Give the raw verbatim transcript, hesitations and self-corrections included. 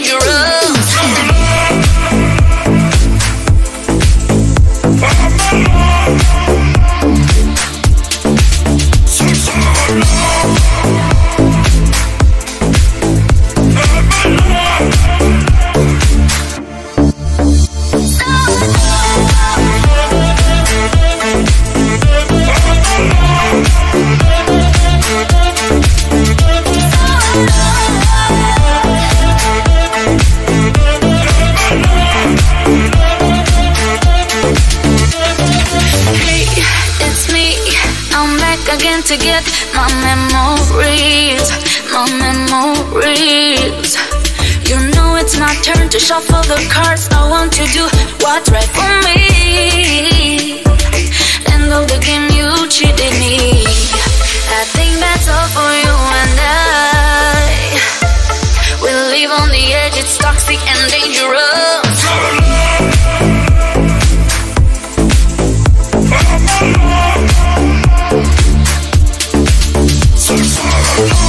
dangerous. Again to get my memories, my memories. You know it's my turn to shuffle the cards. I want to do what's right for me. And though the game you cheated me, I think that's all for you and I. We live on the edge, it's toxic and dangerous. Oh,